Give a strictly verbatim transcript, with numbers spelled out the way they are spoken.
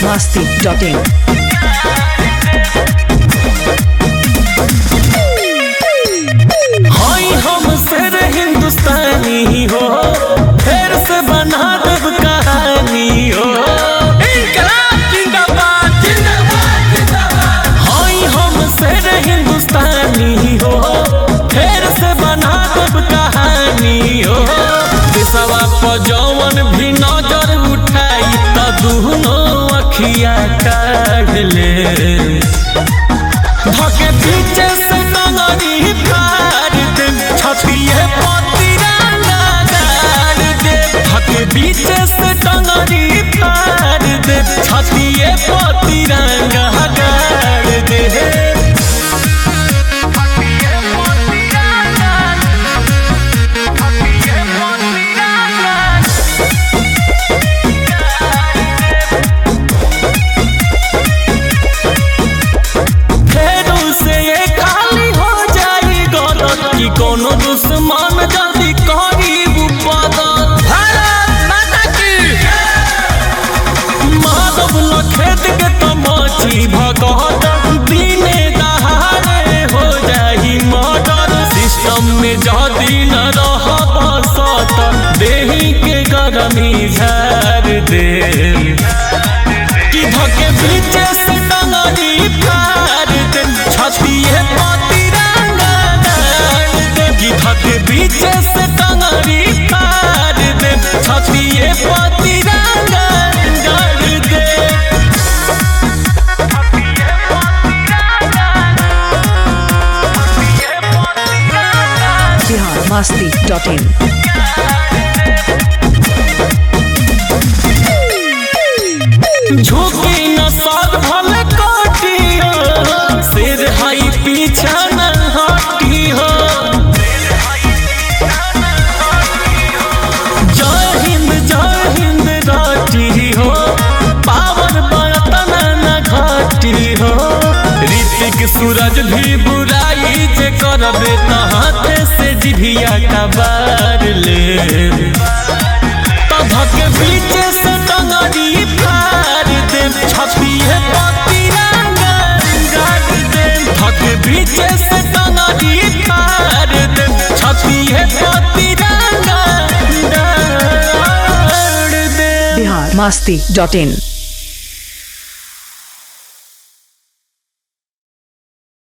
masti dot in. हिंदुस्तानी हो फिर से बना देव कहानी हो। इंकलाब जिंदाबाद जिंदाबाद जिंदाबाद। हाय हम शेर हिंदुस्तानी हो फिर से बना देव कहानी हो। देशवा पर जौवन भी नजर उठाई तो दोनों अखिया काढ़ ले। धके पीछे से नंगरी फाड़ दे छतिए के बीच से टंगरी फाड़ दे छतिए पति रंग गाड़ दे। फेरू से ये खाली हो जाई गलत की कोनो दुश्मन जल्दी करीब बदल। खेत के तमाची भगत दिने दहाड़े हो जाही मर्डर। सिस्टम में जदी न रह बसत देही के गरमी झाड़ दे। कि धके पीछे से टंगरी फाड़ दे छतिए पति रंग गाड़ दे। कि धके पीछे से टंगरी फाड़ दे छतिए पति रंग गाड़ दे। masti dot in. झुकी न साथ भले काटी हो सिर हाई पीछा न हटी हो। जय हिंद जय हिंद राटी हो पावन बर्तन न घाटी हो। ऋतिक सूरज भी बुराई जे करबे त हाथ से जिभिया का बार ले। तभक बीच से टंगरी फाड़ दे छतिए पति रंग गाड़ दे। धक बीच से टंगरी फाड़ दे छतिए पति रंग गाड़ दे। Bihar masti dot in.